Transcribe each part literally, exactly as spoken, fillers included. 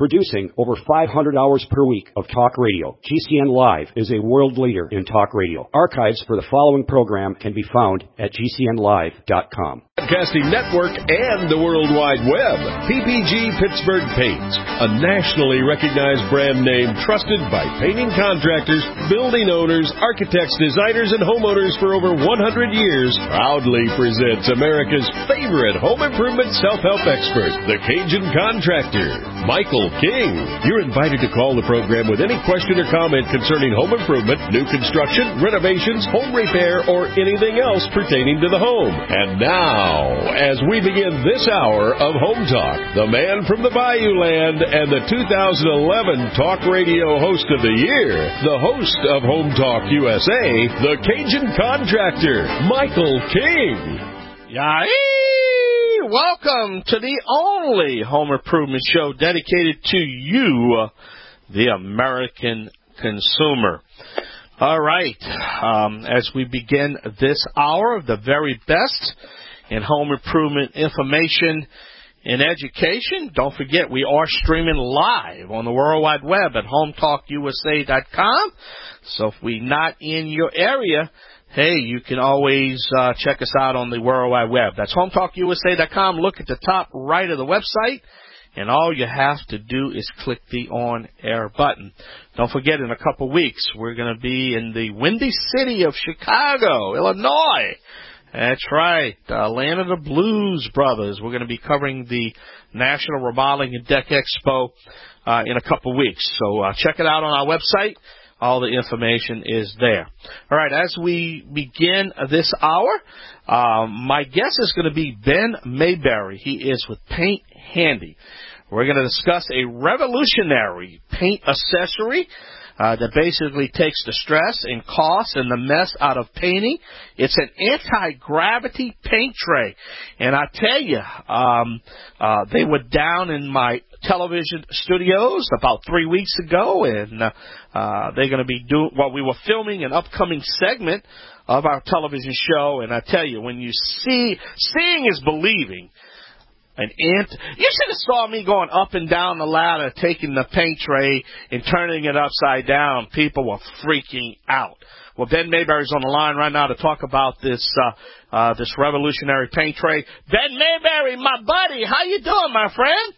Producing over five hundred hours per week of talk radio, G C N Live is a world leader in talk radio. Archives for the following program can be found at G C N live dot com. Broadcasting Network and the World Wide Web. P P G Pittsburgh Paints, a nationally recognized brand name trusted by painting contractors, building owners, architects, designers, and homeowners for over one hundred years, proudly presents America's favorite home improvement self-help expert, the Cajun Contractor, Michael King. You're invited to call the program with any question or comment concerning home improvement, new construction, renovations, home repair, or anything else pertaining to the home. And now, as we begin this hour of Home Talk, the man from the Bayou Land and the two thousand eleven Talk Radio Host of the Year, the host of Home Talk U S A, the Cajun Contractor, Michael King. Yay! Welcome to the only home improvement show dedicated to you, the American consumer. All right, um, as we begin this hour of the very best in home improvement information and education, don't forget we are streaming live on the World Wide Web at home talk U S A dot com. So if we're not in your area, hey, you can always uh, check us out on the World Wide Web. That's home talk U S A dot com. Look at the top right of the website, and all you have to do is click the on-air button. Don't forget, in a couple weeks, we're going to be in the Windy City of Chicago, Illinois. That's right, uh, land of the Blues Brothers. We're going to be covering the National Remodeling and Deck Expo uh, in a couple weeks. So uh, check it out on our website. All the information is there. All right, as we begin this hour, uh, my guest is going to be Ben Mayberry. He is with Paint Handy. We're going to discuss a revolutionary paint accessory Uh, that basically takes the stress and cost and the mess out of painting. It's an anti-gravity paint tray. And I tell you, um, uh, they were down in my television studios about three weeks ago, and uh, uh, they're going to be doing, well, we were filming an upcoming segment of our television show, and I tell you, when you see, seeing is believing. An ant. You should have saw me going up and down the ladder, taking the paint tray and turning it upside down. People were freaking out. Well, Ben Mayberry's on the line right now to talk about this uh, uh, this revolutionary paint tray. Ben Mayberry, my buddy, how you doing, my friend?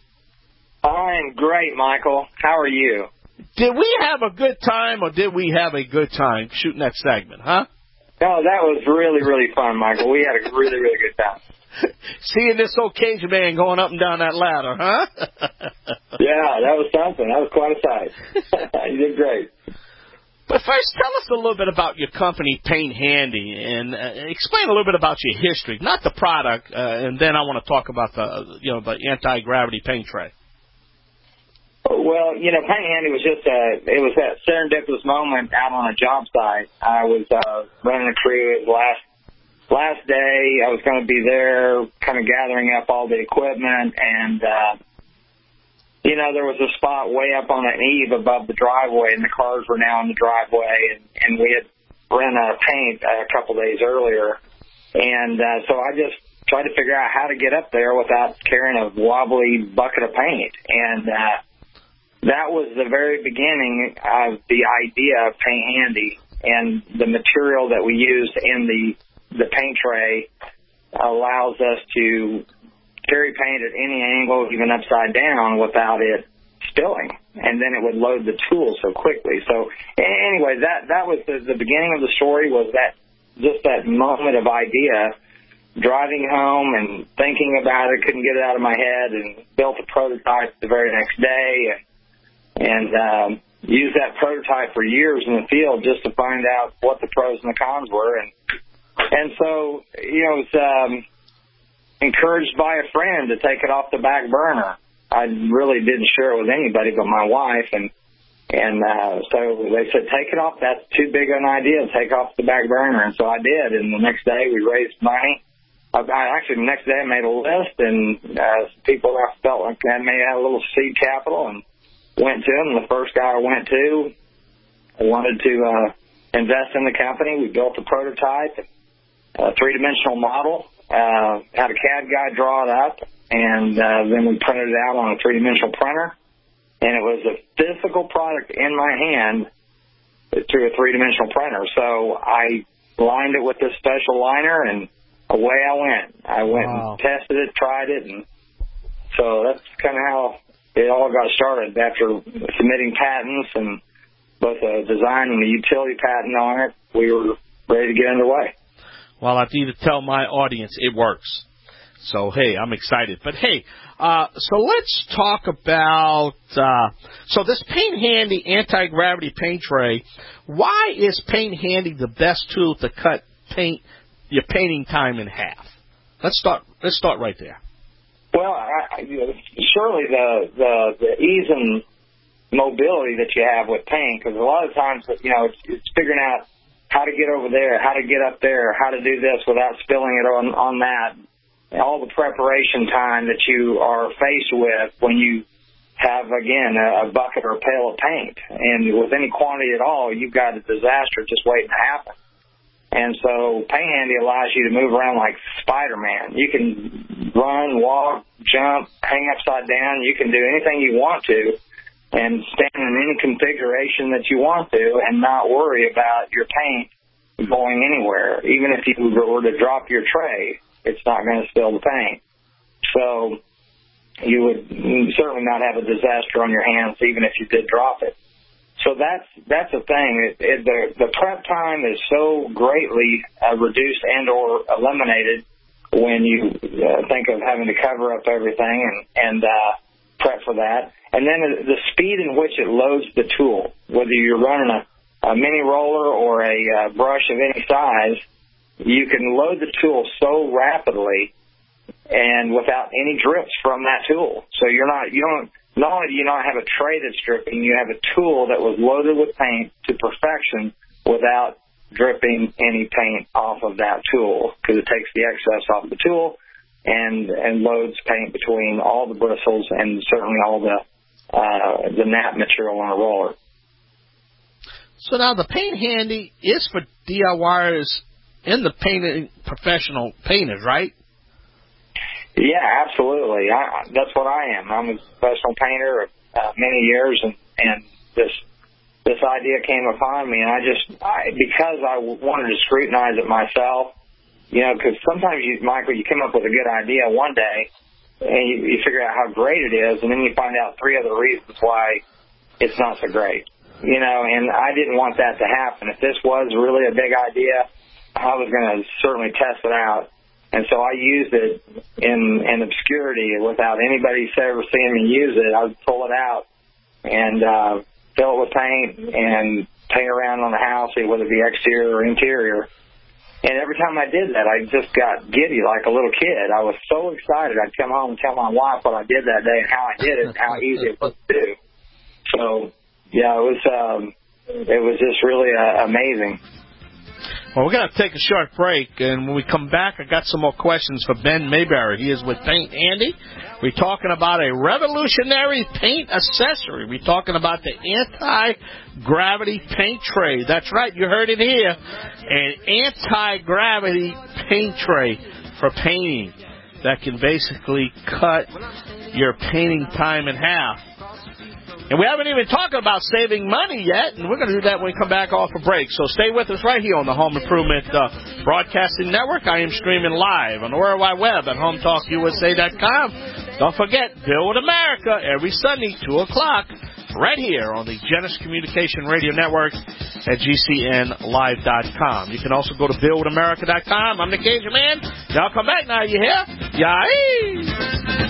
I'm great, Michael. How are you? Did we have a good time, or did we have a good time shooting that segment, huh? Oh, that was really, really fun, Michael. We had a really, really good time. Seeing this old Cajun man going up and down that ladder, huh? Yeah, that was something. That was quite a sight. You did great. But first, tell us a little bit about your company, Paint Handy, and uh, explain a little bit about your history, not the product, uh, and then I want to talk about the, you know, the anti-gravity paint tray. Well, you know, Paint Handy was just a, it was that serendipitous moment out on a job site. I was uh, running a crew. It was last Last day, I was going to be there kind of gathering up all the equipment, and, uh, you know, there was a spot way up on an eave above the driveway, and the cars were now in the driveway, and, and we had run out of paint a couple days earlier. And uh, so I just tried to figure out how to get up there without carrying a wobbly bucket of paint. And uh, that was the very beginning of the idea of Paint Handy, and the material that we used in the The paint tray allows us to carry paint at any angle, even upside down, without it spilling. And then it would load the tool so quickly. So anyway, that, that was the, the beginning of the story, was that just that moment of idea, driving home and thinking about it, couldn't get it out of my head, and built a prototype the very next day, and, and um, used that prototype for years in the field just to find out what the pros and the cons were. And And so, you know, I was um, encouraged by a friend to take it off the back burner. I really didn't share it with anybody but my wife, and and uh, so they said, take it off. That's too big an idea. Take off the back burner. And so I did, and the next day we raised money. I, I actually, the next day I made a list, and uh, people I felt like I may have a little seed capital, and went to them. The first guy I went to wanted to uh, invest in the company. We built a prototype, a three-dimensional model, uh, had a C A D guy draw it up, and uh, then we printed it out on a three-dimensional printer. and it was a physical product in my hand through a three-dimensional printer. So I lined it with this special liner, and away I went. I went wow. and tested it, tried it, and so that's kind of how it all got started. After submitting patents and both a design and a utility patent on it, we were ready to get underway. Well, I need to tell my audience it works. So, hey, I'm excited. But, hey, uh, so let's talk about, uh, so this Paint Handy anti-gravity paint tray, why is Paint Handy the best tool to cut paint your painting time in half? Let's start, let's start right there. Well, I, I, surely the, the, the ease and mobility that you have with paint, because a lot of times, you know, it's, it's figuring out how to get over there, how to get up there, how to do this without spilling it on, on that. All the preparation time that you are faced with when you have, again, a, a bucket or a pail of paint. And with any quantity at all, you've got a disaster just waiting to happen. And so Paint Handy allows you to move around like Spider-Man. You can run, walk, jump, hang upside down. You can do anything you want to and stand in any configuration that you want to and not worry about your paint going anywhere. Even if you were to drop your tray, it's not going to spill the paint. So you would certainly not have a disaster on your hands even if you did drop it. So that's that's the thing. It, it, the, the prep time is so greatly uh, reduced and or eliminated when you uh, think of having to cover up everything and, and uh, prep for that. And then the speed in which it loads the tool, whether you're running a, a mini roller or a uh, brush of any size, you can load the tool so rapidly and without any drips from that tool. So you're not, you don't, not only do you not have a tray that's dripping, you have a tool that was loaded with paint to perfection without dripping any paint off of that tool, because it takes the excess off the tool and, and loads paint between all the bristles and certainly all the, uh, the nap material on a roller. So now the Paint Handy is for D I Yers in the painting, professional painters, right? Yeah, absolutely. I, that's what I am. I'm a professional painter of uh, many years, and, and this this idea came upon me, and I just, I, because I wanted to scrutinize it myself, you know, because sometimes, you, Michael, you come up with a good idea one day, and you, you figure out how great it is, and then you find out three other reasons why it's not so great. You know, and I didn't want that to happen. If this was really a big idea, I was going to certainly test it out. And so I used it in, in obscurity without anybody ever seeing me use it. I would pull it out and uh, fill it with paint and paint around on the house, whether it be exterior or interior. And every time I did that, I just got giddy like a little kid. I was so excited. I'd come home and tell my wife what I did that day and how I did it and how easy it was to do. So, yeah, it was, um, it was just really uh, amazing. Well, we're going to take a short break, and when we come back, I got some more questions for Ben Mayberry. He is with Paint Handy. We're talking about a revolutionary paint accessory. We're talking about the anti-gravity paint tray. That's right, you heard it here. An anti-gravity paint tray for painting that can basically cut your painting time in half. And we haven't even talked about saving money yet, and we're going to do that when we come back off a break. So stay with us right here on the Home Improvement uh, Broadcasting Network. I am streaming live on the World Wide Web at home talk U S A dot com. Don't forget, Build America every Sunday, two o'clock, right here on the Genesis Communication Radio Network at G C N live dot com. You can also go to build america dot com. I'm the Cajun Man. Y'all come back now, you hear? Yay!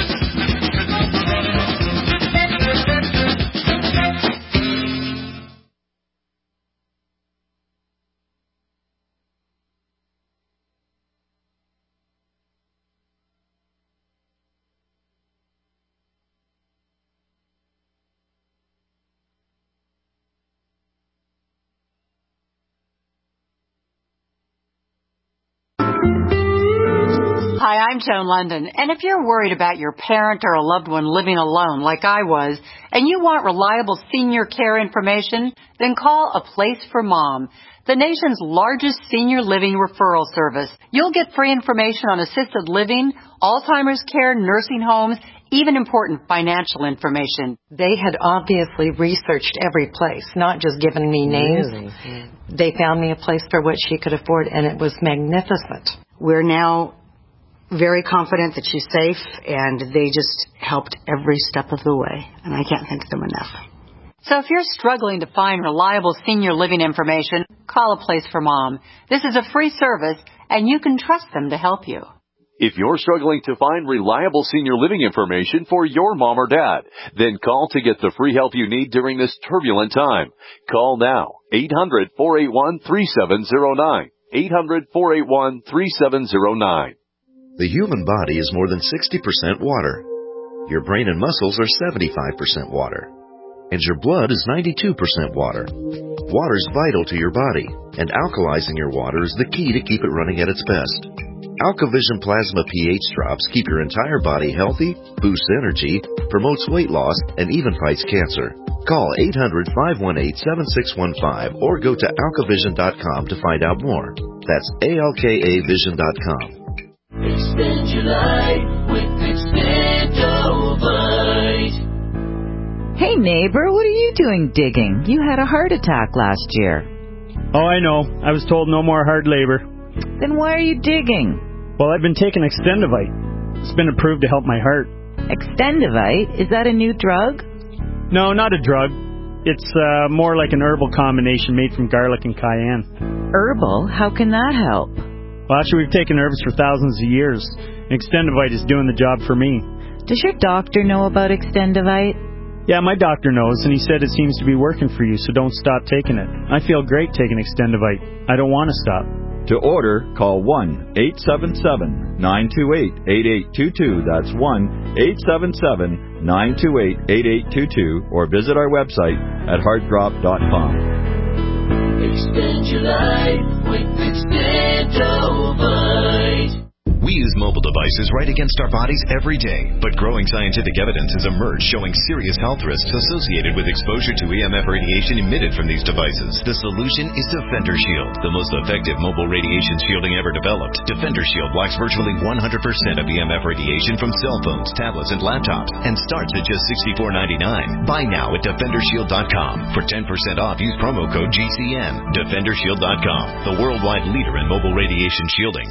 Hi, I'm Joan London, and if you're worried about your parent or a loved one living alone like I was, and you want reliable senior care information, then call A Place for Mom, the nation's largest senior living referral service. You'll get free information on assisted living, Alzheimer's care, nursing homes, even important financial information. They had obviously researched every place, not just given me names. Really? Mm. They found me a place for what she could afford, and it was magnificent. We're now very confident that she's safe, and they just helped every step of the way, and I can't thank them enough. So if you're struggling to find reliable senior living information, call A Place for Mom. This is a free service, and you can trust them to help you. If you're struggling to find reliable senior living information for your mom or dad, then call to get the free help you need during this turbulent time. Call now, eight hundred, four eight one, three seven zero nine, eight hundred, four eight one, three seven zero nine. The human body is more than sixty percent water. Your brain and muscles are seventy-five percent water. And your blood is ninety-two percent water. Water is vital to your body, and alkalizing your water is the key to keep it running at its best. AlkaVision Plasma pH drops keep your entire body healthy, boosts energy, promotes weight loss, and even fights cancer. Call eight hundred, five one eight, seven six one five or go to alka vision dot com to find out more. That's A L K A vision dot com. Extend your life with Extendovite. Hey neighbor, what are you doing digging? You had a heart attack last year. Oh, I know. I was told no more hard labor. Then why are you digging? Well, I've been taking Extendovite. It's been approved to help my heart. Extendovite? Is that a new drug? No, not a drug. It's uh, more like an herbal combination made from garlic and cayenne. Herbal? How can that help? Well, actually, we've taken herbs for thousands of years. Extendovite is doing the job for me. Does your doctor know about Extendovite? Yeah, my doctor knows, and he said it seems to be working for you, so don't stop taking it. I feel great taking Extendovite. I don't want to stop. To order, call one eight seven seven, nine two eight, eight eight two two. That's one eight seven seven, nine two eight, eight eight two two, or visit our website at heartdrop dot com. Extend your life with Extendovite. We use mobile devices right against our bodies every day, but growing scientific evidence has emerged showing serious health risks associated with exposure to E M F radiation emitted from these devices. The solution is Defender Shield, the most effective mobile radiation shielding ever developed. Defender Shield blocks virtually one hundred percent of E M F radiation from cell phones, tablets, and laptops, and starts at just sixty-four ninety-nine. Buy now at defender shield dot com. For ten percent off, use promo code G C N. defender shield dot com, the worldwide leader in mobile radiation shielding.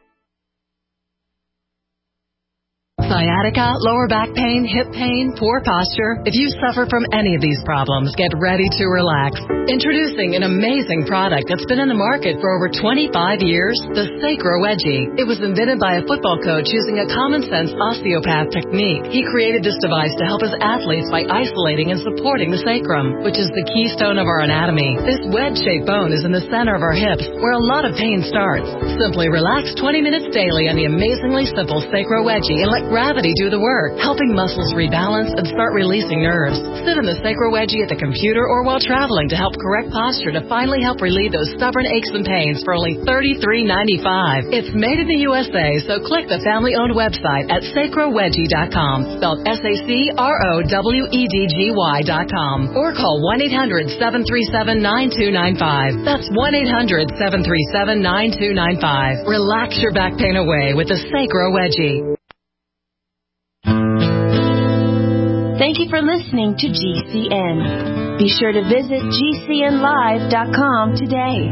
Sciatica, lower back pain, hip pain, poor posture. If you suffer from any of these problems, get ready to relax. Introducing an amazing product that's been in the market for over twenty-five years, the Sacro Wedgie. It was invented by a football coach using a common-sense osteopath technique. He created this device to help his athletes by isolating and supporting the sacrum, which is the keystone of our anatomy. This wedge-shaped bone is in the center of our hips, where a lot of pain starts. Simply relax twenty minutes daily on the amazingly simple Sacro Wedgie and let gravity do the work, helping muscles rebalance and start releasing nerves. Sit in the Sacro Wedgie at the computer or while traveling to help correct posture to finally help relieve those stubborn aches and pains for only thirty-three ninety-five. It's made in the U S A, so click the family-owned website at sacro wedgie dot com, spelled S A C R O W E D G Y dot com, or call one eight hundred, seven three seven, nine two nine five. That's one eight hundred, seven three seven, nine two nine five. Relax your back pain away with the Sacro Wedgie. Thank you for listening to G C N. Be sure to visit G C N live dot com today.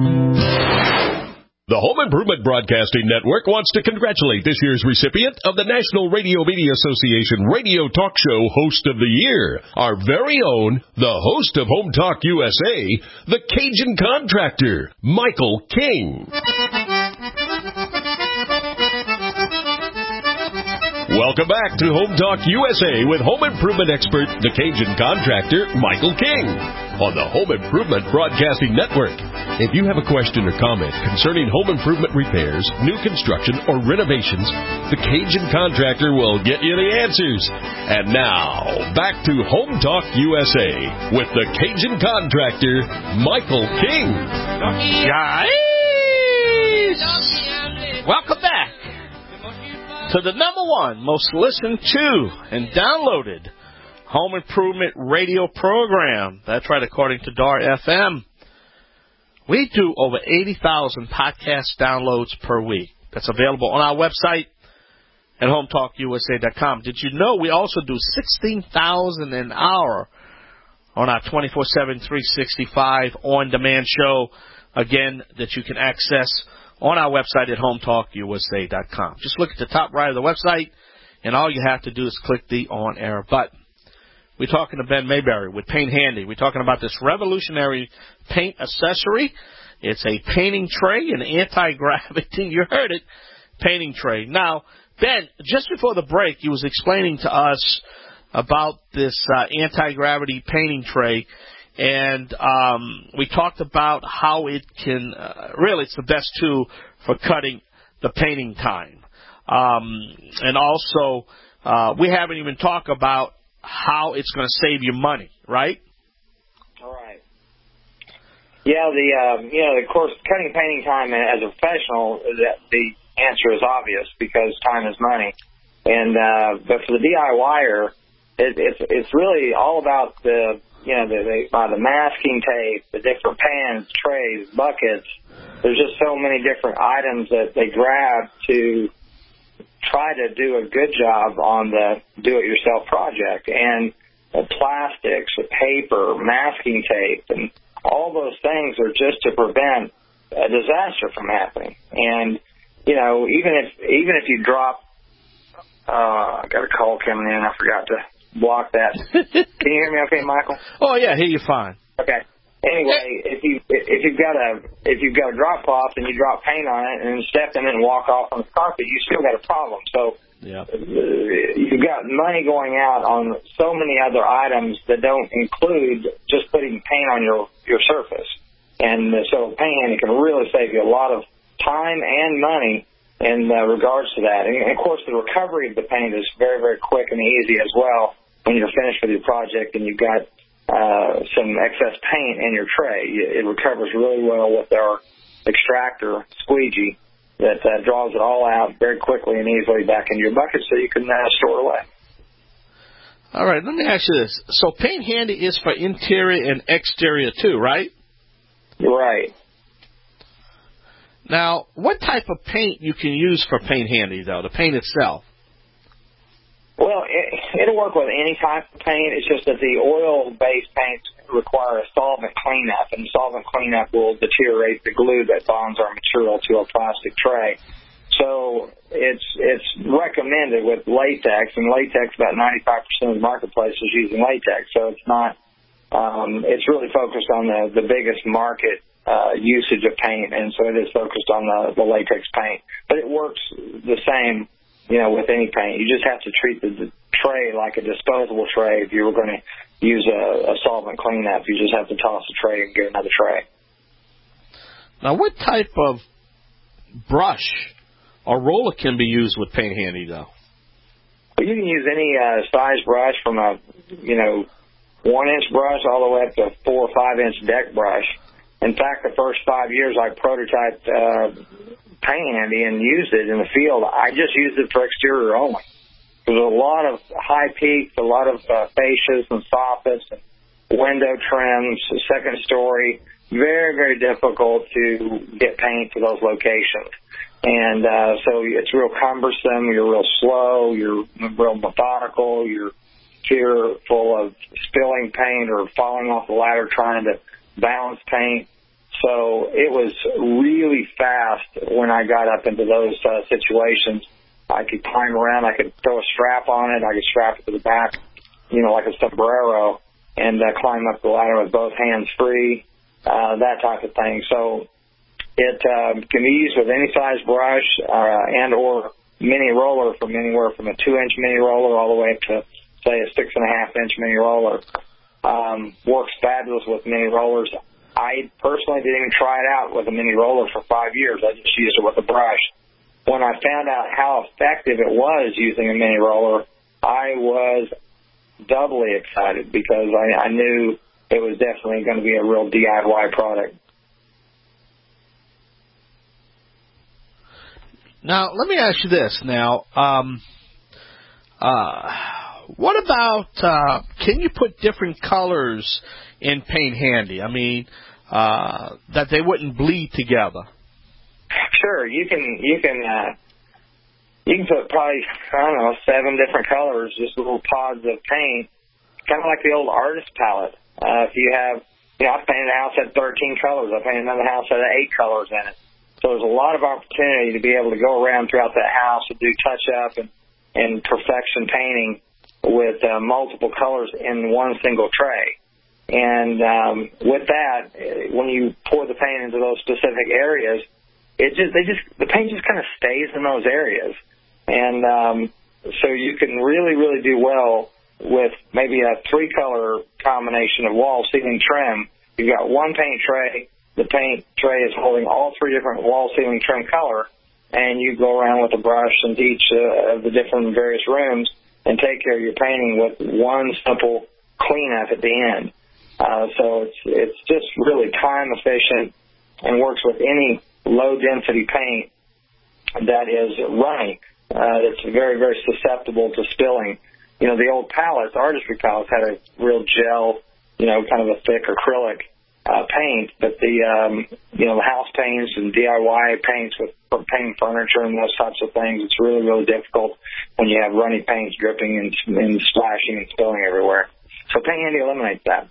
The Home Improvement Broadcasting Network wants to congratulate this year's recipient of the National Radio Media Association Radio Talk Show Host of the Year, our very own, the host of Home Talk U S A, the Cajun Contractor, Michael King. Welcome back to Home Talk U S A with home improvement expert, the Cajun Contractor, Michael King, on the Home Improvement Broadcasting Network. If you have a question or comment concerning home improvement repairs, new construction, or renovations, the Cajun Contractor will get you the answers. And now, back to Home Talk U S A with the Cajun Contractor, Michael King. Guys, welcome back to the number one most listened to and downloaded home improvement radio program. That's right, according to D A R F M. We do over eighty thousand podcast downloads per week. That's available on our website at home talk U S A dot com. Did you know we also do sixteen thousand dollars an hour on our twenty-four seven, three sixty-five on-demand show, again, that you can access on our website at home talk U S A dot com. Just look at the top right of the website, and all you have to do is click the on-air button. We're talking to Ben Mayberry with Paint Handy. We're talking about this revolutionary paint accessory. It's a painting tray, an anti-gravity, you heard it, painting tray. Now, Ben, just before the break, you was explaining to us about this uh, anti-gravity painting tray, and um, we talked about how it can, uh, really it's the best tool for cutting the painting time. Um, and also, uh, we haven't even talked about how it's going to save you money, right? All right. Yeah, the uh, you know, of course, cutting painting time as a professional, the, the answer is obvious because time is money. And uh, but for the DIYer, it, it's it's really all about the you know the the, uh, the masking tape, the different pans, trays, buckets. There's just so many different items that they grab to try to do a good job on the do-it-yourself project. And the plastics, the paper, masking tape, and all those things are just to prevent a disaster from happening. And, you know, even if even if you drop, uh, I got a call coming in, I forgot to block that. Can you hear me okay, Michael? Oh, yeah, I hear you fine. Okay. Anyway, if you if you've got a if you've got a drop cloth and you drop paint on it and then step in it and walk off on the carpet, you still got a problem. So yeah. uh, you've got money going out on so many other items that don't include just putting paint on your your surface. And uh, so Paint Handy can really save you a lot of time and money in uh, regards to that. And, and of course, the recovery of the paint is very very quick and easy as well when you're finished with your project and you've got Uh, some excess paint in your tray. It recovers really well with our extractor squeegee that uh, draws it all out very quickly and easily back into your bucket so you can uh, store it away. All right, let me ask you this. So Paint Handy is for interior and exterior too, right? Right. Now, what type of paint you can use for Paint Handy, though, the paint itself? Well, it, it'll work with any type of paint. It's just that the oil-based paints require a solvent cleanup, and solvent cleanup will deteriorate the glue that bonds our material to a plastic tray. So it's it's recommended with latex, and latex, about ninety-five percent of the marketplace is using latex. So it's not, um, it's really focused on the, the biggest market uh, usage of paint, and so it is focused on the, the latex paint. But it works the same, you know, with any paint. You just have to treat the, the tray like a disposable tray. If you were going to use a, a solvent cleanup, you just have to toss the tray and get another tray. Now, what type of brush or roller can be used with Paint Handy, though? Well, you can use any uh, size brush from a, you know, one-inch brush all the way up to a four or five-inch deck brush. In fact, the first five years I prototyped uh, Paint Handy and used it in the field, I just used it for exterior only. There's a lot of high peaks, a lot of uh, fascias and soffits, and window trims, second story. Very, very difficult to get paint to those locations. And uh, so it's real cumbersome, you're real slow, you're real methodical, you're fearful of spilling paint or falling off the ladder trying to balance paint. So it was really fast when I got up into those uh, situations. I could climb around, I could throw a strap on it, I could strap it to the back, you know, like a sombrero, and uh, climb up the ladder with both hands free, uh, that type of thing. So it uh, can be used with any size brush uh, and or mini roller from anywhere from a two-inch mini roller all the way up to, say, a six-and-a-half-inch mini roller. Um, works fabulous with mini rollers. I personally didn't even try it out with a mini roller for five years. I just used it with a brush. When I found out how effective it was using a mini roller, I was doubly excited because I, I knew it was definitely going to be a real D I Y product. Now, let me ask you this. Now, um, uh, what about, uh, can you put different colors in Paint Handy? I mean, uh, that they wouldn't bleed together. Sure, you can, you can, uh, you can put probably, I don't know, seven different colors, just little pods of paint, kind of like the old artist palette. Uh, if you have, you know, I painted a house that had thirteen colors. I painted another house that had eight colors in it. So there's a lot of opportunity to be able to go around throughout that house and do touch-up and, and perfection painting with uh, multiple colors in one single tray. And um, with that, when you pour the paint into those specific areas, it just they just the paint just kind of stays in those areas. And um, so you can really, really do well with maybe a three-color combination of wall, ceiling, trim. You've got one paint tray. The paint tray is holding all three different wall, ceiling, trim color, and you go around with a brush into each uh, of the different various rooms and take care of your painting with one simple cleanup at the end. Uh, so it's it's just really time efficient and works with any low-density paint that is running. Uh, it's very, very susceptible to spilling. You know, the old palettes, artistry palettes, had a real gel, you know, kind of a thick acrylic uh, paint. But the, um, you know, the house paints and D I Y paints with painting furniture and those types of things, it's really, really difficult when you have runny paints dripping and, and splashing and spilling everywhere. So Paint Handy eliminates that.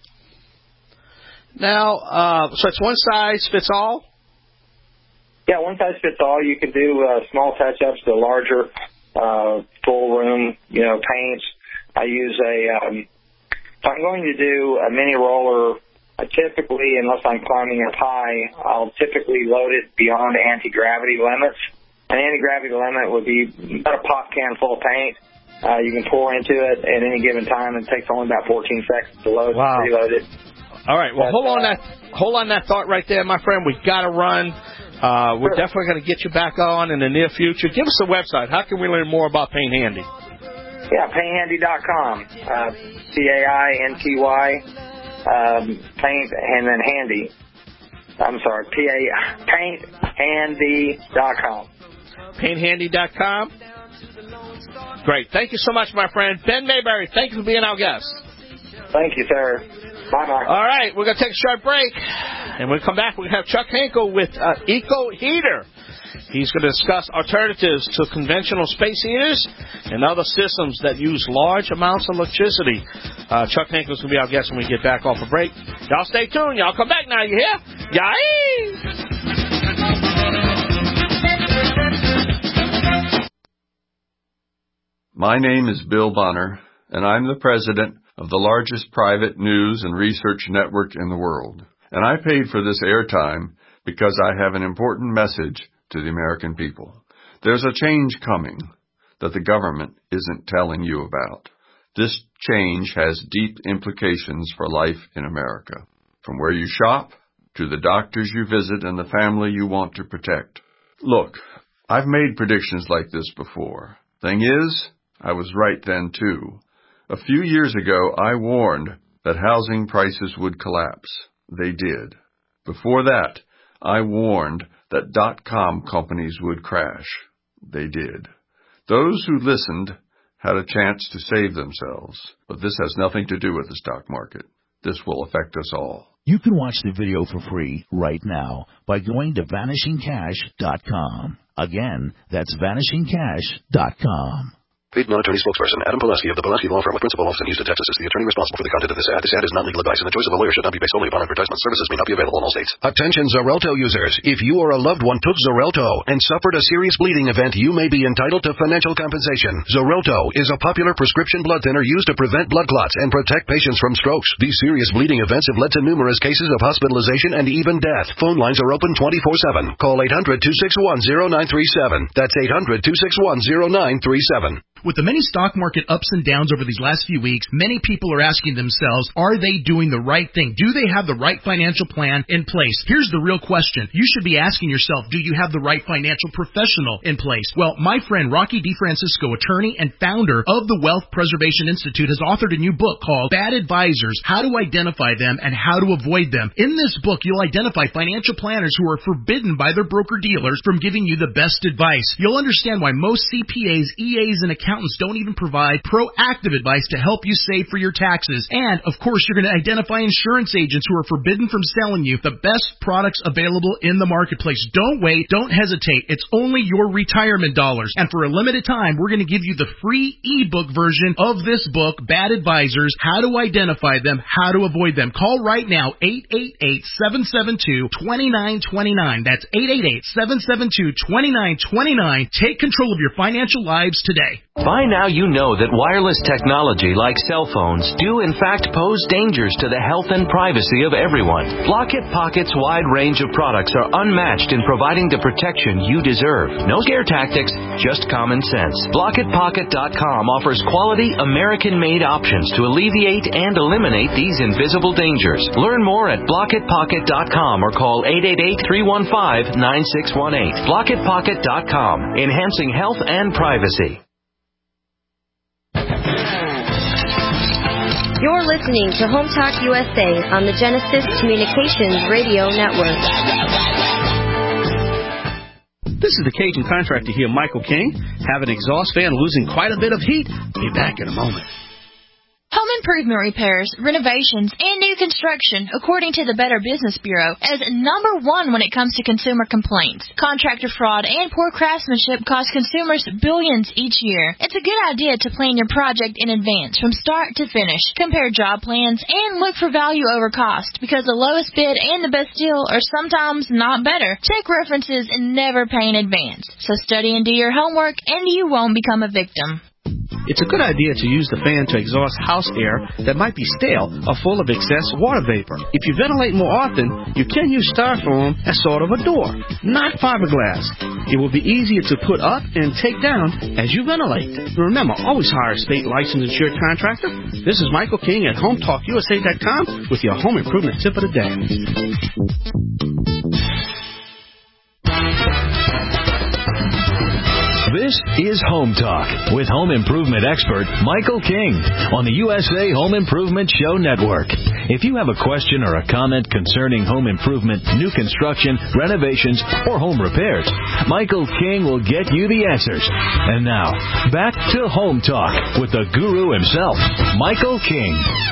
Now, uh, so it's one size fits all? Yeah, one size fits all. You can do uh, small touch-ups to larger uh, full room, you know, paints. I use a, um, if I'm going to do a mini roller, I typically, unless I'm climbing up high, I'll typically load it beyond anti-gravity limits. An anti-gravity limit would be about a pop can full of paint. Uh, you can pour into it at any given time. It takes only about fourteen seconds to load wow. and reload it. All right, well, hold on that hold on that thought right there, my friend. We've got to run. Uh, we're sure. definitely going to get you back on in the near future. Give us the website. How can we learn more about Paint Handy? Yeah, paint handy dot com. Uh, C A I N T Y, um, paint, and then handy. I'm sorry, P A paint handy dot com. paint handy dot com. Great. Thank you so much, my friend. Ben Mayberry, thank you for being our guest. Thank you, sir. Bye-bye. All right, we're going to take a short break. And when we come back, we're going to have Chuck Hinkle with uh, Eco Heater. He's going to discuss alternatives to conventional space heaters and other systems that use large amounts of electricity. Uh, Chuck Hinkle's going to be our guest when we get back off a break. Y'all stay tuned. Y'all come back now. You hear? Yay! My name is Bill Bonner, and I'm the president of the largest private news and research network in the world. And I paid for this airtime because I have an important message to the American people. There's a change coming that the government isn't telling you about. This change has deep implications for life in America, from where you shop to the doctors you visit and the family you want to protect. Look, I've made predictions like this before. Thing is, I was right then too. A few years ago, I warned that housing prices would collapse. They did. Before that, I warned that dot-com companies would crash. They did. Those who listened had a chance to save themselves, but this has nothing to do with the stock market. This will affect us all. You can watch the video for free right now by going to vanishing cash dot com. Again, that's vanishing cash dot com. Paid non-attorney spokesperson Adam Pulaski of the Pulaski Law Firm with principal office in Houston, Texas is the attorney responsible for the content of this ad. This ad is not legal advice, and the choice of a lawyer should not be based solely upon advertisement. Services may not be available in all states. Attention Xarelto users. If you or a loved one took Xarelto and suffered a serious bleeding event, you may be entitled to financial compensation. Xarelto is a popular prescription blood thinner used to prevent blood clots and protect patients from strokes. These serious bleeding events have led to numerous cases of hospitalization and even death. Phone lines are open twenty-four seven. Call eight hundred, two six one, zero nine three seven. That's eight hundred, two six one, zero nine three seven. With the many stock market ups and downs over these last few weeks, many people are asking themselves, are they doing the right thing? Do they have the right financial plan in place? Here's the real question. You should be asking yourself, do you have the right financial professional in place? Well, my friend Rocky DeFrancisco, attorney and founder of the Wealth Preservation Institute, has authored a new book called Bad Advisors, How to Identify Them and How to Avoid Them. In this book, you'll identify financial planners who are forbidden by their broker-dealers from giving you the best advice. You'll understand why most C P As, E As, and accountants accountants don't even provide proactive advice to help you save for your taxes. And, of course, you're going to identify insurance agents who are forbidden from selling you the best products available in the marketplace. Don't wait. Don't hesitate. It's only your retirement dollars. And for a limited time, we're going to give you the free ebook version of this book, Bad Advisors, How to Identify Them, How to Avoid Them. Call right now, eight eight eight, seven seven two, two nine two nine. That's eight eight eight, seven seven two, two nine two nine. Take control of your financial lives today. By now you know that wireless technology like cell phones do in fact pose dangers to the health and privacy of everyone. Blockit Pocket's wide range of products are unmatched in providing the protection you deserve. No scare tactics, just common sense. Blockit Pocket dot com offers quality American-made options to alleviate and eliminate these invisible dangers. Learn more at Blockit Pocket dot com or call eight eight eight, three one five, nine six one eight. Blockit Pocket dot com, enhancing health and privacy. You're listening to Home Talk U S A on the Genesis Communications Radio Network. This is the Cajun contractor here, Michael King. Have an exhaust fan losing quite a bit of heat? Be back in a moment. Home improvement repairs, renovations, and new construction, according to the Better Business Bureau, is number one when it comes to consumer complaints. Contractor fraud and poor craftsmanship cost consumers billions each year. It's a good idea to plan your project in advance from start to finish. Compare job plans and look for value over cost, because the lowest bid and the best deal are sometimes not better. Check references and never pay in advance. So study and do your homework, and you won't become a victim. It's a good idea to use the fan to exhaust house air that might be stale or full of excess water vapor. If you ventilate more often, you can use styrofoam as sort of a door, not fiberglass. It will be easier to put up and take down as you ventilate. Remember, always hire a state licensed insured contractor. This is Michael King at Home Talk U S A dot com with your home improvement tip of the day. This is Home Talk with home improvement expert Michael King on the U S A Home Improvement Show Network. If you have a question or a comment concerning home improvement, new construction, renovations, or home repairs, Michael King will get you the answers. And now, back to Home Talk with the guru himself, Michael King.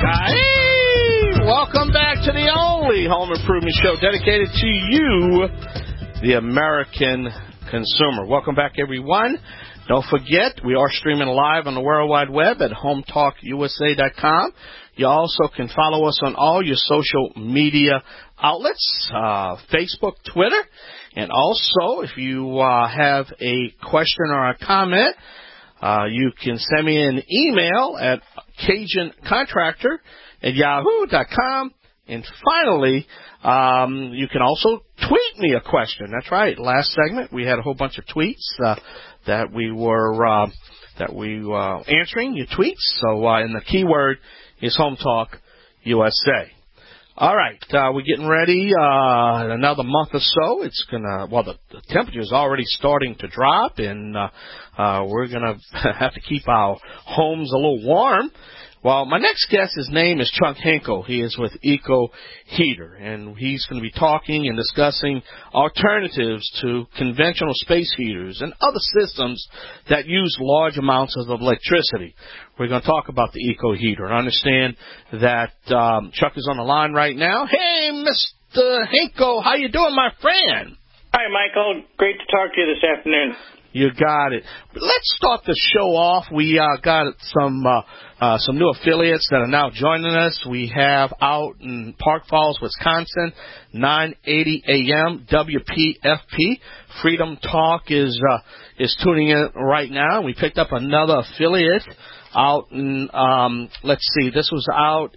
Hey, welcome back to the only home improvement show dedicated to you, the American consumer. Welcome back, everyone. Don't forget, we are streaming live on the World Wide Web at home talk U S A dot com. You also can follow us on all your social media outlets, uh, Facebook, Twitter, and also if you uh, have a question or a comment, uh, you can send me an email at Cajun Contractor at yahoo dot com. And finally, um, you can also tweet me a question. That's right. Last segment, we had a whole bunch of tweets uh, that we were uh, that we uh, answering your tweets. So, uh, and the keyword is Home Talk U S A. All right, uh, we're getting ready. Uh, in another month or so, it's gonna. Well, the, the temperature is already starting to drop, and uh, uh, we're gonna have to keep our homes a little warm. Well, my next guest, his name is Chuck Hinkle. He is with Eco Heater, and he's going to be talking and discussing alternatives to conventional space heaters and other systems that use large amounts of electricity. We're going to talk about the Eco Heater. I understand that um, Chuck is on the line right now. Hey, Mister Hinkle, how you doing, my friend? Hi, Michael. Great to talk to you this afternoon. You got it. Let's start the show off. We uh, got some uh, uh, some new affiliates that are now joining us. We have out in Park Falls, Wisconsin, nine eighty A M W P F P. Freedom Talk is uh, is tuning in right now. We picked up another affiliate out in, um, let's see, this was out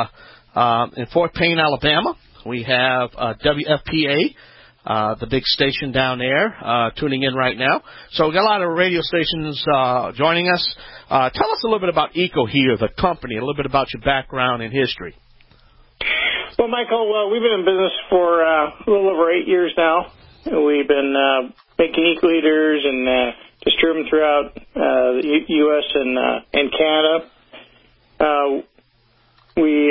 uh, uh, in Fort Payne, Alabama. We have uh, W F P A. Uh, the big station down there, uh, tuning in right now. So we've got a lot of radio stations uh, joining us. Uh, tell us a little bit about Eco Heater, the company, a little bit about your background and history. Well, Michael, uh, we've been in business for uh, a little over eight years now. We've been uh, making Eco Heaters and uh, distributing them throughout uh, the U S and, uh, and Canada. Uh, we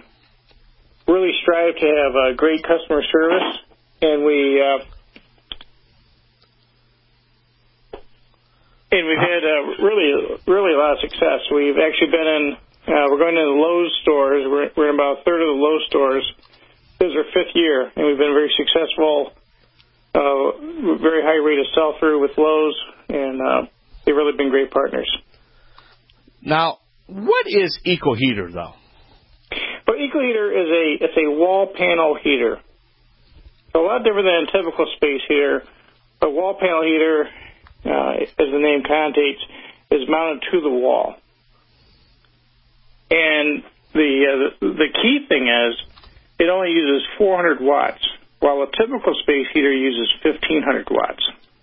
uh, really strive to have uh, great customer service. And we uh, And we've had uh, really, really a lot of success. We've actually been in, uh, we're going to the Lowe's stores. We're, we're in about a third of the Lowe's stores. This is our fifth year, and we've been very successful, uh, very high rate of sell-through with Lowe's, and uh, they've really been great partners. Now, what is EcoHeater, though? Well, EcoHeater is a, it's a wall panel heater. So a lot different than a typical space heater. A wall panel heater, uh, as the name connotates, is mounted to the wall. And the, uh, the the key thing is it only uses four hundred watts, while a typical space heater uses fifteen hundred watts.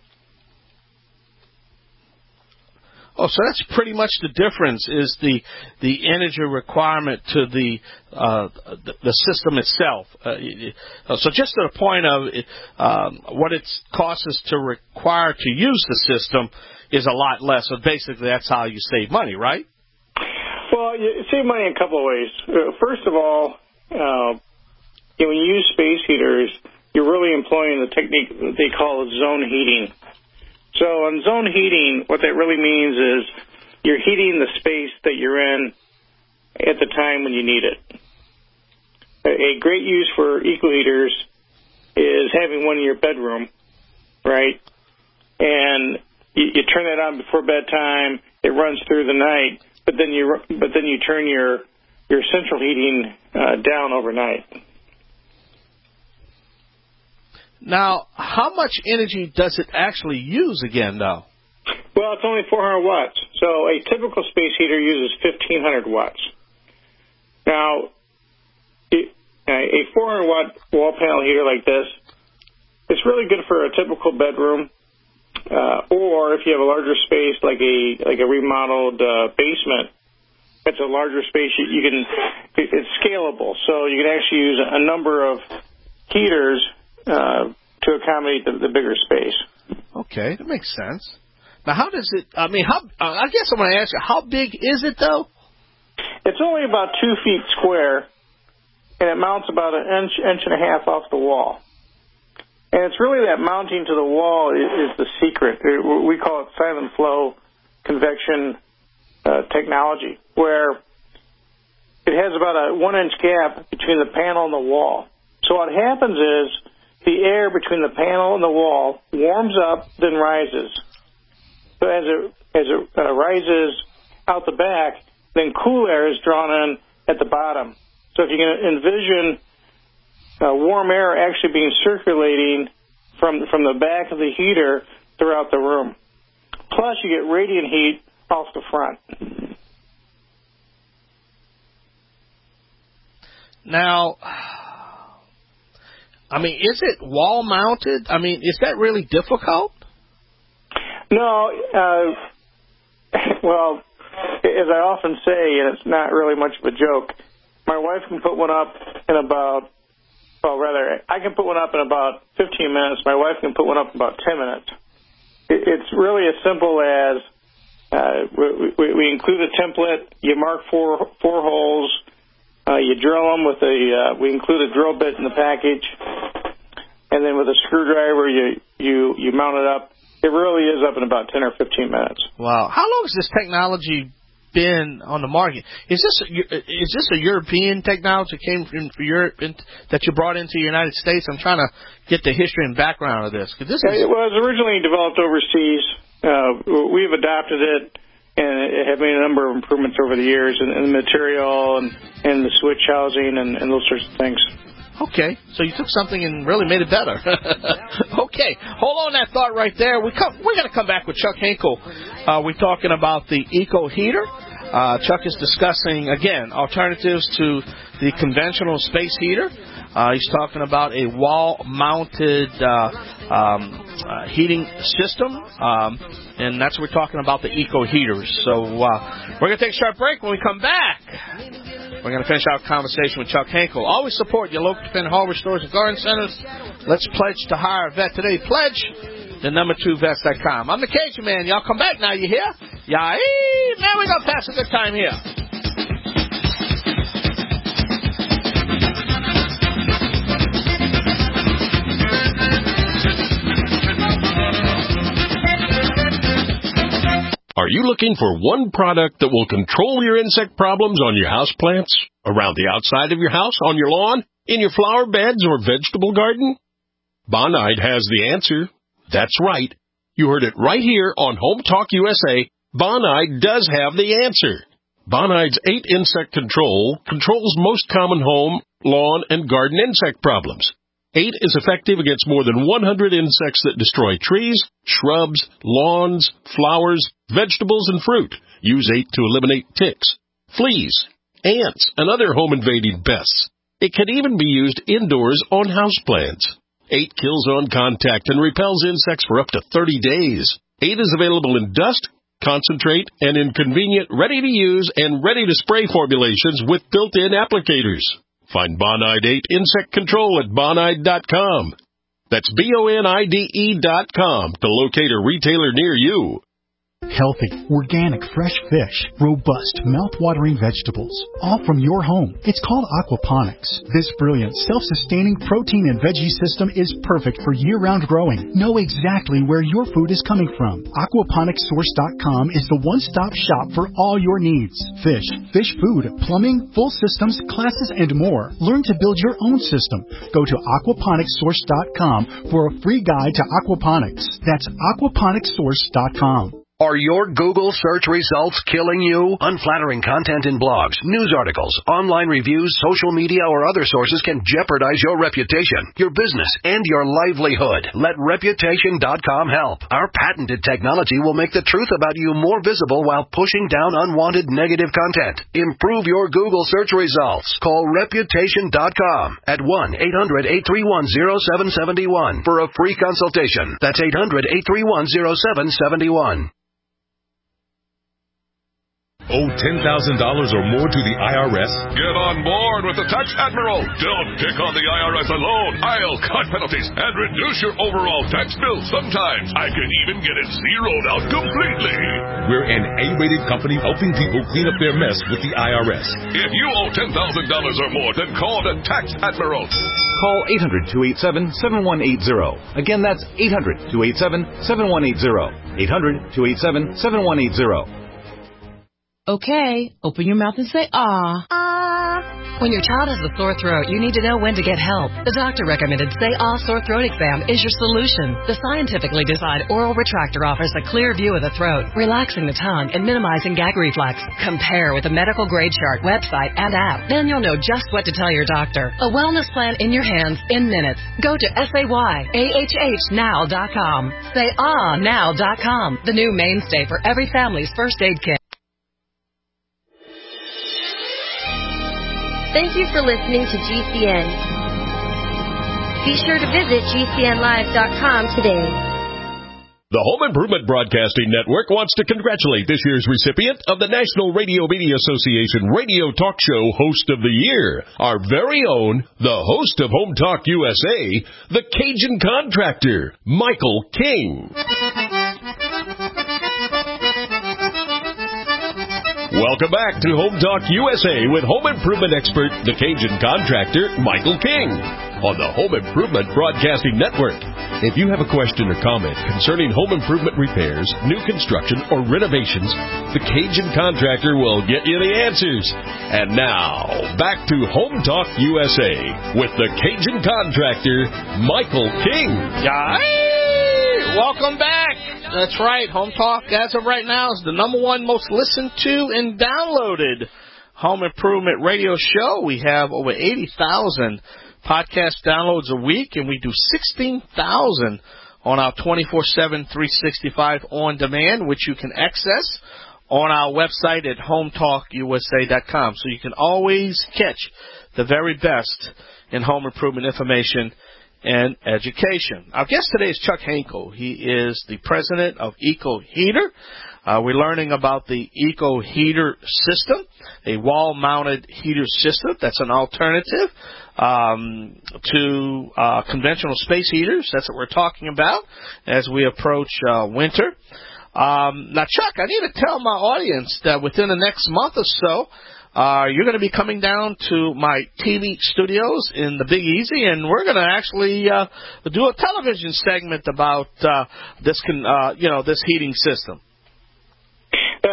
Oh, so that's pretty much the difference, is the the energy requirement to the uh, the, the system itself. Uh, so just to the point of um, what it costs us to require to use the system is a lot less. So basically, that's how you save money, right? Well, you save money in a couple of ways. First of all, uh, you know, when you use space heaters, you're really employing the technique that they call zone heating. So on zone heating, what that really means is you're heating the space that you're in at the time when you need it. A great use for EcoHeaters is having one in your bedroom, right? And you, you turn that on before bedtime. It runs through the night, but then you but then you turn your your central heating uh, down overnight. Now, how much energy does it actually use again, though? Well, it's only four hundred watts. So a typical space heater uses fifteen hundred watts. Now, it, a four hundred watt wall panel heater like this, it's really good for a typical bedroom, uh, or if you have a larger space like a like a remodeled uh, basement. It's a larger space. You, you can it's scalable, so you can actually use a number of heaters Uh, to accommodate the, the bigger space. Okay, that makes sense. Now, how does it? I mean, how? Uh, I guess I'm going to ask you, how big is it though? It's only about two feet square, and it mounts about an inch, inch and a half off the wall. And it's really that mounting to the wall is, is the secret. We call it silent flow convection uh, technology, where it has about a one inch gap between the panel and the wall. So what happens is the air between the panel and the wall warms up, then rises. So as it as it uh, rises out the back, then cool air is drawn in at the bottom. So if you can envision uh, warm air actually being circulating from from the back of the heater throughout the room. Plus, you get radiant heat off the front. Now, I mean, is it wall mounted? I mean, is that really difficult? No. Uh, well, as I often say, and it's not really much of a joke, my wife can put one up in about, well, rather, I can put one up in about fifteen minutes. My wife can put one up in about ten minutes. It, it's really as simple as uh, we, we, we include a template. You mark four four holes. Uh, you drill them with a, uh, we include a drill bit in the package, and then with a screwdriver, you, you, you mount it up. It really is up in about ten or fifteen minutes. Wow. How long has this technology been on the market? Is this a, is this a European technology that came from Europe and that you brought into the United States? I'm trying to get the history and background of this. 'Cause this is... It was originally developed overseas. Uh, we've adopted it. And it have made a number of improvements over the years in, in the material and, and the switch housing and, and those sorts of things. Okay, so you took something and really made it better. Okay, hold on that thought right there. We come, we're going to come back with Chuck Hinkle. Uh, we're talking about the EcoHeater. Uh, Chuck is discussing, again, alternatives to the conventional space heater. Uh, he's talking about a wall-mounted uh, um, uh, heating system, um, and that's what we're talking about, the EcoHeaters. So uh, we're going to take a short break. When we come back, we're going to finish our conversation with Chuck Hinkle. Always support your local independent hardware stores and garden centers. Let's pledge to hire a vet today. Pledge the number two vets dot com. I'm the Cajun Man. Y'all come back now. You hear? Yeah, now we're going to pass a good time here. you looking for one product that will control your insect problems on your houseplants, around the outside of your house, on your lawn, in your flower beds or vegetable garden? Bonide has the answer. That's right. You heard it right here on Home Talk U S A. Bonide does have the answer. Bonide's eight Insect Control controls most common home, lawn, and garden insect problems. eight is effective against more than one hundred insects that destroy trees, shrubs, lawns, flowers, vegetables, and fruit. Use eight to eliminate ticks, fleas, ants, and other home-invading pests. It can even be used indoors on houseplants. eight kills on contact and repels insects for up to thirty days. eight is available in dust, concentrate, and in convenient, ready-to-use and ready-to-spray formulations with built-in applicators. Find Bonide eight Insect Control at bonide dot com. That's B O N I D E dot com to locate a retailer near you. Healthy, organic, fresh fish, robust, mouth-watering vegetables, all from your home. It's called aquaponics. This brilliant, self-sustaining protein and veggie system is perfect for year-round growing. Know exactly where your food is coming from. aquaponics source dot com is the one-stop shop for all your needs. Fish, fish food, plumbing, full systems, classes, and more. Learn to build your own system. Go to aquaponics source dot com for a free guide to aquaponics. That's aquaponics source dot com. Are your Google search results killing you? Unflattering content in blogs, news articles, online reviews, social media, or other sources can jeopardize your reputation, your business, and your livelihood. Let reputation dot com help. Our patented technology will make the truth about you more visible while pushing down unwanted negative content. Improve your Google search results. Call reputation dot com at one eight hundred eight three one zero seven seven one for a free consultation. That's eight hundred eight three one zero seven seven one. Owe ten thousand dollars or more to the I R S? Get on board with the Tax Admiral. Don't pick on the I R S alone. I'll cut penalties and reduce your overall tax bill. Sometimes I can even get it zeroed out completely. We're an A-rated company helping people clean up their mess with the I R S. If you owe ten thousand dollars or more, then call the Tax Admiral. Call eight hundred two eight seven seven one eight zero. Again, that's eight hundred two eight seven seven one eight zero. eight hundred two eight seven seven one eight zero. Okay, open your mouth and say ah. Ah. When your child has a sore throat, you need to know when to get help. The doctor recommended Say Ah Sore Throat Exam is your solution. The scientifically designed oral retractor offers a clear view of the throat, relaxing the tongue and minimizing gag reflex. Compare with a medical grade chart, website, and app. Then you'll know just what to tell your doctor. A wellness plan in your hands in minutes. Go to say ah now dot com. say ah now dot com, the new mainstay for every family's first aid kit. Thank you for listening to G C N. Be sure to visit G C N live dot com today. The Home Improvement Broadcasting Network wants to congratulate this year's recipient of the National Radio Media Association Radio Talk Show Host of the Year, our very own, the host of Home Talk U S A, the Cajun Contractor, Michael King. Welcome back to Home Talk U S A with home improvement expert, the Cajun Contractor, Michael King, on the Home Improvement Broadcasting Network. If you have a question or comment concerning home improvement repairs, new construction, or renovations, the Cajun Contractor will get you the answers. And now, back to Home Talk U S A with the Cajun Contractor, Michael King. Yay! Welcome back. That's right. Home Talk, as of right now, is the number one most listened to and downloaded home improvement radio show. We have over eighty thousand podcast downloads a week, and we do sixteen thousand on our twenty-four seven, three sixty-five on demand, which you can access on our website at home talk U S A dot com. So you can always catch the very best in home improvement information and education. Our guest today is Chuck Henkel. He is the president of Eco Heater. Uh, we're learning about the Eco Heater system, a wall-mounted heater system that's an alternative um, to uh, conventional space heaters. That's what we're talking about as we approach uh, winter. Um, now, Chuck, I need to tell my audience that within the next month or so, Uh, you're going to be coming down to my T V studios in the Big Easy, and we're going to actually uh, do a television segment about uh, this, con- uh, you know, this heating system.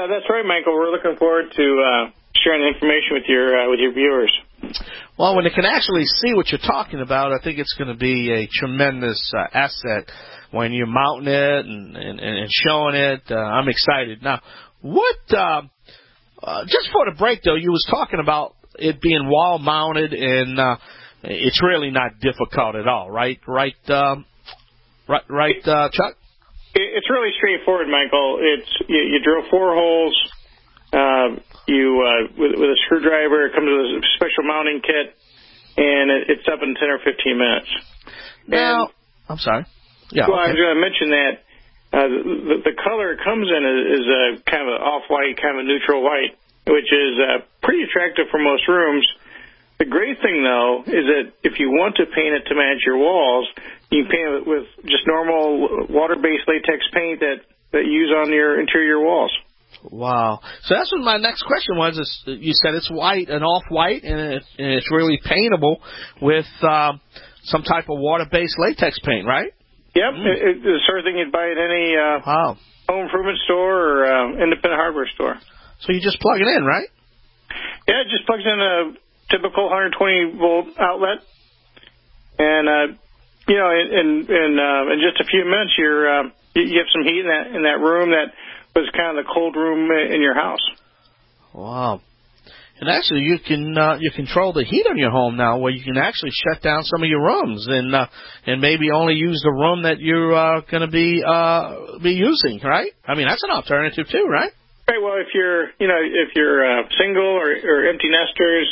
that's right, Michael. We're looking forward to uh, sharing the information with your uh, with your viewers. Well, when they can actually see what you're talking about, I think it's going to be a tremendous uh, asset when you're mounting it and, and, and showing it. Uh, I'm excited. Now, what, uh, uh, just for the break, though, you was talking about it being wall-mounted, and uh, it's really not difficult at all, right? Right, um, right, right, uh, Chuck? It's really straightforward, Michael. It's you, you drill four holes. Uh, you uh, with, with a screwdriver. It comes with a special mounting kit, and it, it's up in ten or fifteen minutes. Now, and, I'm sorry. Yeah. Well, okay. I was going to mention that uh, the, the color it comes in is, is a kind of an off-white, kind of a neutral white, which is uh, pretty attractive for most rooms. The great thing, though, is that if you want to paint it to match your walls, you can paint it with just normal water-based latex paint that, that you use on your interior walls. Wow. So that's what my next question was. Is you said it's white, an off-white, and, it, and it's really paintable with uh, some type of water-based latex paint, right? Yep. Mm. It, it's the sort of thing you'd buy at any uh, wow. home improvement store or uh, independent hardware store. So you just plug it in, right? Yeah, it just plugs in a typical one hundred twenty volt outlet, and uh, you know, in in, uh, in just a few minutes, you're uh, you, you have some heat in that in that room that was kind of the cold room in your house. Wow! And actually, you can uh, you control the heat on your home now, where you can actually shut down some of your rooms and uh, and maybe only use the room that you're uh, going to be uh, be using, right? I mean, that's an alternative too, right? Right. Well, if you're you know if you're uh, single or, or empty nesters.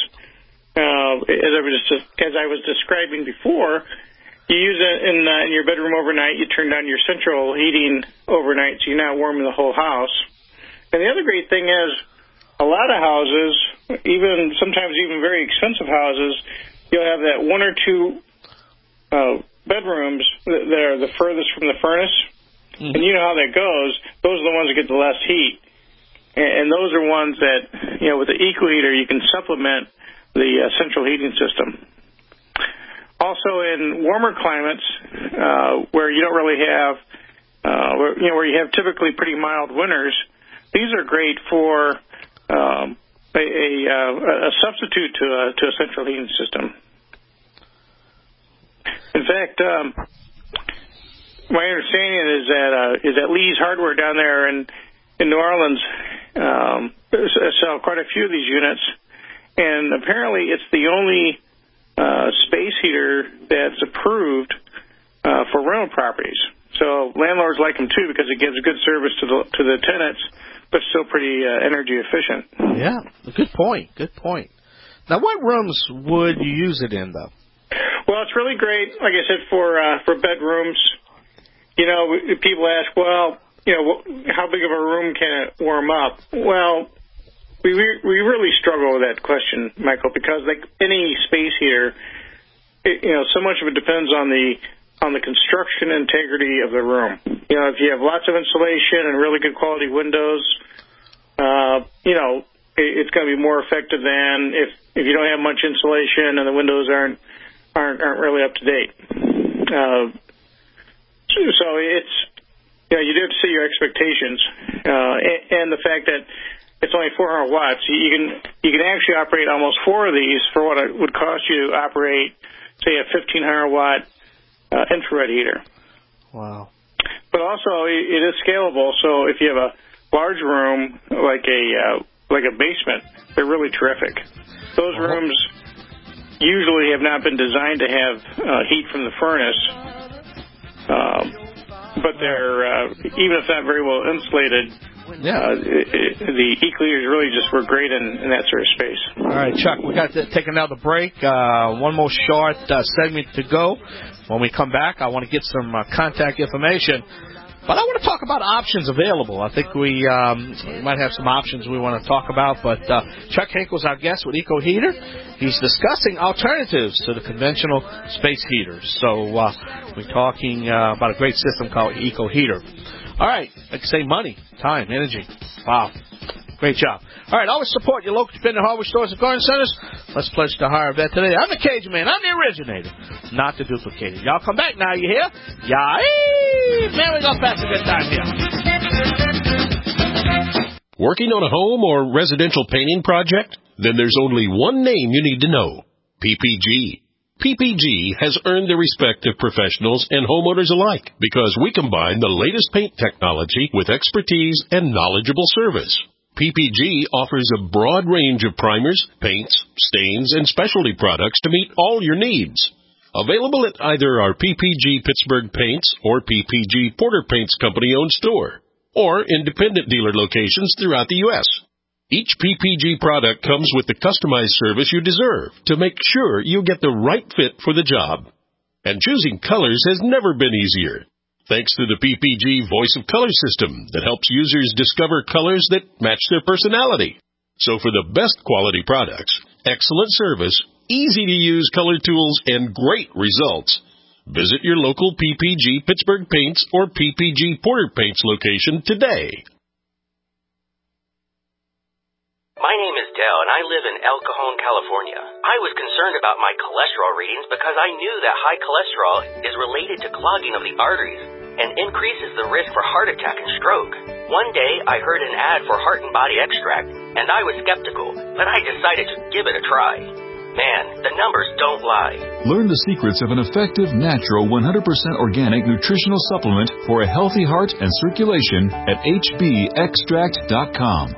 Uh, as I was just, as I was describing before, you use it in, uh, in your bedroom overnight. You turn down your central heating overnight, so you're not warming the whole house. And the other great thing is, a lot of houses, even sometimes even very expensive houses, you'll have that one or two uh, bedrooms that are the furthest from the furnace, mm-hmm. and you know how that goes. Those are the ones that get the less heat, and, and those are ones that, you know, with the EcoHeater you can supplement the uh, central heating system. Also, in warmer climates, uh, where you don't really have, uh, where, you know, where you have typically pretty mild winters, these are great for um, a, a, uh, a substitute to a, to a central heating system. In fact, um, my understanding is that uh, is that Lee's Hardware down there in in New Orleans um, sell quite a few of these units. And apparently it's the only uh, space heater that's approved uh, for rental properties. So landlords like them, too, because it gives good service to the to the tenants, but still pretty uh, energy efficient. Yeah, good point, good point. Now, what rooms would you use it in, though? Well, it's really great, like I said, for uh, for bedrooms. You know, people ask, well, you know, how big of a room can it warm up? Well, We we really struggle with that question, Michael, because like any space heater, it, you know, so much of it depends on the on the construction integrity of the room. You know, if you have lots of insulation and really good quality windows, uh, you know, it, it's going to be more effective than if if you don't have much insulation and the windows aren't aren't aren't really up to date. Uh, so it's you know you do have to see your expectations uh, and, and the fact that it's only four hundred watts. You can you can actually operate almost four of these for what it would cost you to operate, say, a fifteen hundred watt uh, infrared heater. Wow. But also, it is scalable. So if you have a large room like a uh, like a basement, they're really terrific. Those uh-huh. rooms usually have not been designed to have uh, heat from the furnace, um, but they're uh, even if not very well insulated. Yeah, uh, it, it, the EcoHeaters really just were great in, in that sort of space. All right, Chuck, we got to take another break. Uh, one more short uh, segment to go. When we come back, I want to get some uh, contact information. But I want to talk about options available. I think we, um, we might have some options we want to talk about. But uh, Chuck Hinkle's our guest with EcoHeater. He's discussing alternatives to the conventional space heaters. So uh, we're talking uh, about a great system called EcoHeater. All right, like I say, money, time, energy. Wow, great job. All right, always support your local independent hardware stores and garden centers. Let's pledge to hire a vet today. I'm the Cajun Man. I'm the originator, not the duplicator. Y'all come back now, you hear? Yeah, man, we gonna pass a good time here. Working on a home or residential painting project? Then there's only one name you need to know. P P G. P P G has earned the respect of professionals and homeowners alike because we combine the latest paint technology with expertise and knowledgeable service. P P G offers a broad range of primers, paints, stains, and specialty products to meet all your needs. Available at either our P P G Pittsburgh Paints or P P G Porter Paints Company-owned store, or independent dealer locations throughout the U S Each P P G product comes with the customized service you deserve to make sure you get the right fit for the job. And choosing colors has never been easier, thanks to the P P G Voice of Color system that helps users discover colors that match their personality. So for the best quality products, excellent service, easy-to-use color tools, and great results, visit your local P P G Pittsburgh Paints or P P G Porter Paints location today. My name is Dell, and I live in El Cajon, California. I was concerned about my cholesterol readings because I knew that high cholesterol is related to clogging of the arteries and increases the risk for heart attack and stroke. One day, I heard an ad for Heart and Body Extract, and I was skeptical, but I decided to give it a try. Man, the numbers don't lie. Learn the secrets of an effective, natural, one hundred percent organic nutritional supplement for a healthy heart and circulation at H B extract dot com.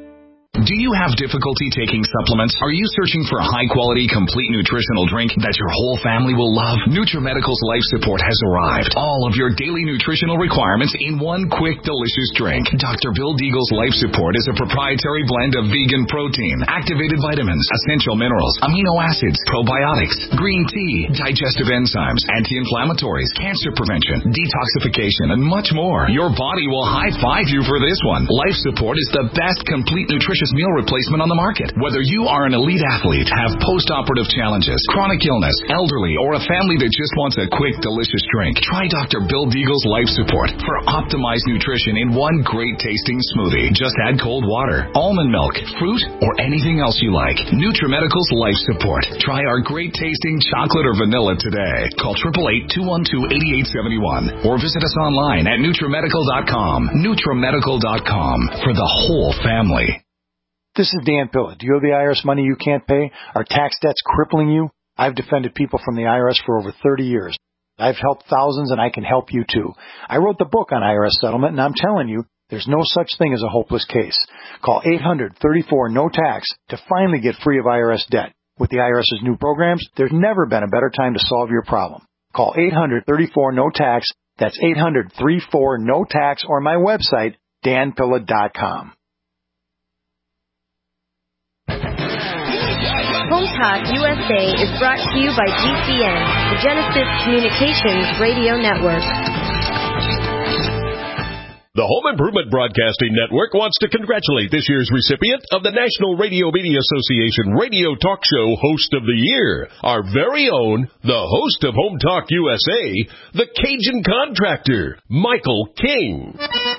Do you have difficulty taking supplements? Are you searching for a high-quality, complete nutritional drink that your whole family will love? NutriMedical's Life Support has arrived. All of your daily nutritional requirements in one quick, delicious drink. Doctor Bill Deagle's Life Support is a proprietary blend of vegan protein, activated vitamins, essential minerals, amino acids, probiotics, green tea, digestive enzymes, anti-inflammatories, cancer prevention, detoxification, and much more. Your body will high-five you for this one. Life Support is the best complete nutrition meal replacement on the market. Whether you are an elite athlete, have post-operative challenges, chronic illness, elderly, or a family that just wants a quick, delicious drink, try Doctor Bill Deagle's Life Support for optimized nutrition in one great tasting smoothie. Just add cold water, almond milk, fruit, or anything else you like. NutriMedical's Life Support. Try our great tasting chocolate or vanilla today. Call eight eight eight, two one two, eight eight seven one or visit us online at NutriMedical dot com. NutriMedical dot com for the whole family. This is Dan Pilla. Do you owe the I R S money you can't pay? Are tax debts crippling you? I've defended people from the I R S for over thirty years. I've helped thousands, and I can help you too. I wrote the book on I R S settlement, and I'm telling you, there's no such thing as a hopeless case. Call eight hundred, thirty-four, no tax to finally get free of I R S debt. With the IRS's new programs, there's never been a better time to solve your problem. Call eight hundred, thirty-four, no tax. That's eight hundred, thirty-four, no tax, or my website, dan pilla dot com. Home Talk U S A is brought to you by G C N, the Genesis Communications Radio Network. The Home Improvement Broadcasting Network wants to congratulate this year's recipient of the National Radio Media Association Radio Talk Show Host of the Year, our very own, the host of Home Talk U S A, the Cajun Contractor, Michael King.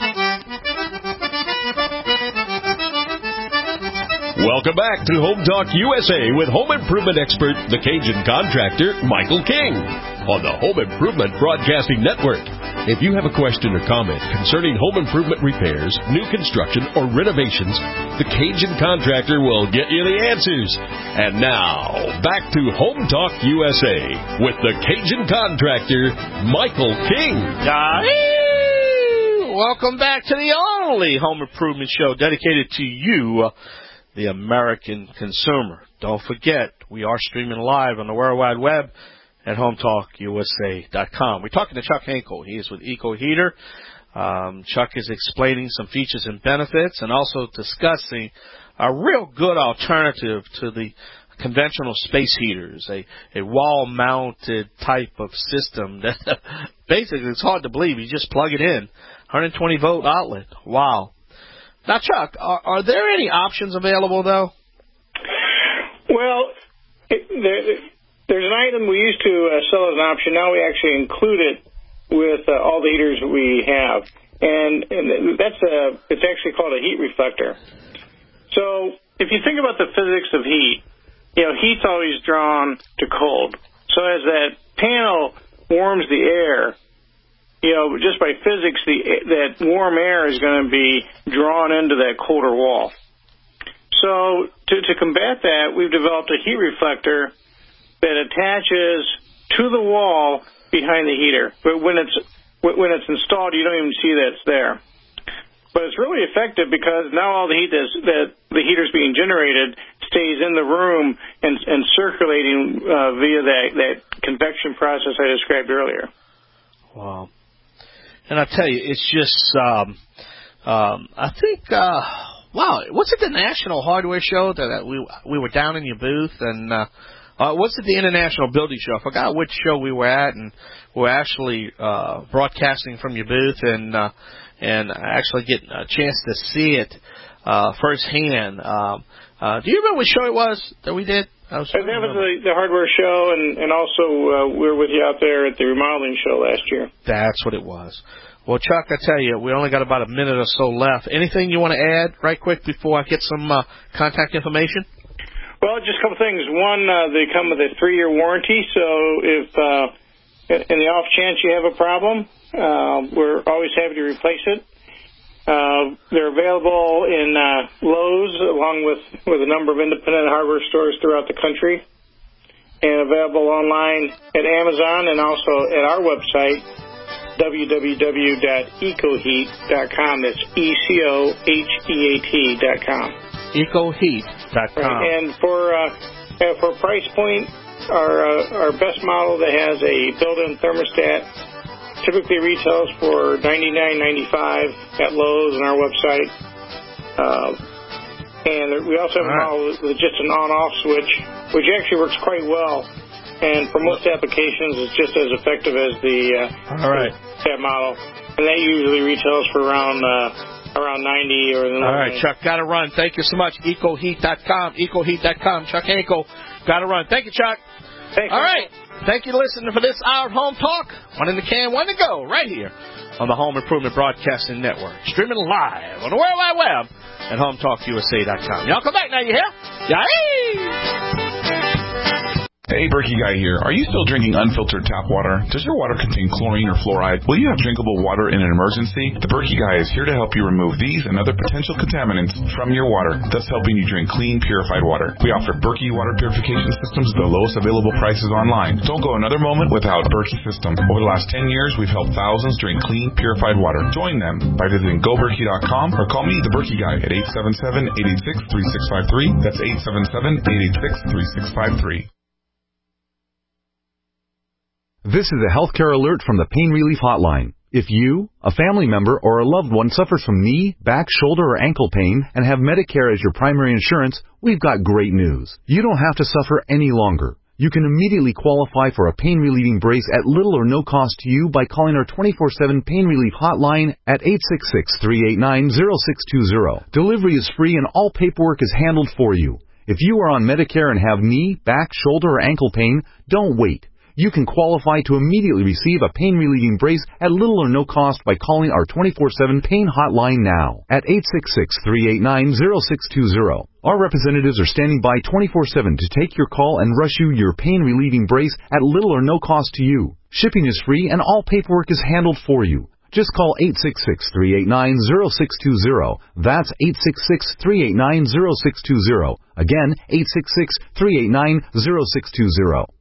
Welcome back to Home Talk U S A with home improvement expert, the Cajun Contractor, Michael King, on the Home Improvement Broadcasting Network. If you have a question or comment concerning home improvement repairs, new construction, or renovations, the Cajun Contractor will get you the answers. And now, back to Home Talk U S A with the Cajun Contractor, Michael King. Yahoo! Welcome back to the only home improvement show dedicated to you, the American consumer. Don't forget, we are streaming live on the World Wide Web at home talk U S A dot com. We're talking to Chuck Hinkle. He is with Eco Heater. Um, Chuck is explaining some features and benefits and also discussing a real good alternative to the conventional space heaters, a, a wall-mounted type of system that basically it's hard to believe. You just plug it in, one hundred twenty volt outlet. Wow. Now, Chuck, are, are there any options available, though? Well, it, there, there's an item we used to uh, sell as an option. Now we actually include it with uh, all the heaters we have. And, and that's a, it's actually called a heat reflector. So if you think about the physics of heat, you know, heat's always drawn to cold. So as that panel warms the air, you know, just by physics, the that warm air is going to be drawn into that colder wall. So to, to combat that, we've developed a heat reflector that attaches to the wall behind the heater. But when it's when it's installed, you don't even see that it's there. But it's really effective because now all the heat that's, that the heater's being generated stays in the room and, and circulating uh, via that, that convection process I described earlier. Wow. And I tell you, it's just, um, um, I think, uh, wow, was it the National Hardware Show that we we were down in your booth? And uh, uh, was it the International Building Show? I forgot which show we were at, and we were actually uh, broadcasting from your booth and uh, and actually getting a chance to see it uh, firsthand. Um, uh, do you remember what show it was that we did? I was that was the, the hardware show, and, and also uh, we were with you out there at the remodeling show last year. That's what it was. Well, Chuck, I tell you, we only got about a minute or so left. Anything you want to add right quick before I get some uh, contact information? Well, just a couple things. One, uh, they come with a three-year warranty, so if uh, in the off chance you have a problem, uh, we're always happy to replace it. Uh, they're available in uh, Lowe's along with, with a number of independent hardware stores throughout the country, and available online at Amazon and also at our website, w w w dot ecoheat dot com. That's E C O H E A T dot com. ecoheat dot com. Right. And for uh, for price point, our uh, our best model that has a built-in thermostat typically retails for ninety-nine ninety-five at Lowe's and our website. Uh, and we also have a model with just an on-off switch, which actually works quite well. And for most applications, it's just as effective as the uh, All right. that model. And that usually retails for around uh, around ninety or. All right, Chuck, got to run. Thank you so much. ecoheat dot com. ecoheat dot com. Chuck Hankel, got to run. Thank you, Chuck. Thanks. All right. Thank you for listening for this hour of Home Talk. One in the can, one to go, right here on the Home Improvement Broadcasting Network. Streaming live on the World Wide Web at home talk u s a dot com. Y'all come back now, you hear? Yay! Hey, Berkey Guy here. Are you still drinking unfiltered tap water? Does your water contain chlorine or fluoride? Will you have drinkable water in an emergency? The Berkey Guy is here to help you remove these and other potential contaminants from your water, thus helping you drink clean, purified water. We offer Berkey water purification systems at the lowest available prices online. Don't go another moment without Berkey system. Over the last ten years, we've helped thousands drink clean, purified water. Join them by visiting go berkey dot com or call me, the Berkey Guy, at eight seven seven, eight eight six, three six five three. That's eight seven seven, eight eight six, three six five three. This is a healthcare alert from the Pain Relief Hotline. If you, a family member, or a loved one suffers from knee, back, shoulder, or ankle pain and have Medicare as your primary insurance, we've got great news. You don't have to suffer any longer. You can immediately qualify for a pain-relieving brace at little or no cost to you by calling our twenty-four seven Pain Relief Hotline at eight six six, three eight nine, zero six two zero. Delivery is free and all paperwork is handled for you. If you are on Medicare and have knee, back, shoulder, or ankle pain, don't wait. You can qualify to immediately receive a pain-relieving brace at little or no cost by calling our twenty-four seven Pain Hotline now at eight six six, three eight nine, zero six two zero. Our representatives are standing by twenty-four seven to take your call and rush you your pain-relieving brace at little or no cost to you. Shipping is free and all paperwork is handled for you. Just call eight six six, three eight nine, zero six two zero. That's eight six six, three eight nine, zero six two zero. Again, eight six six, three eight nine, zero six two zero.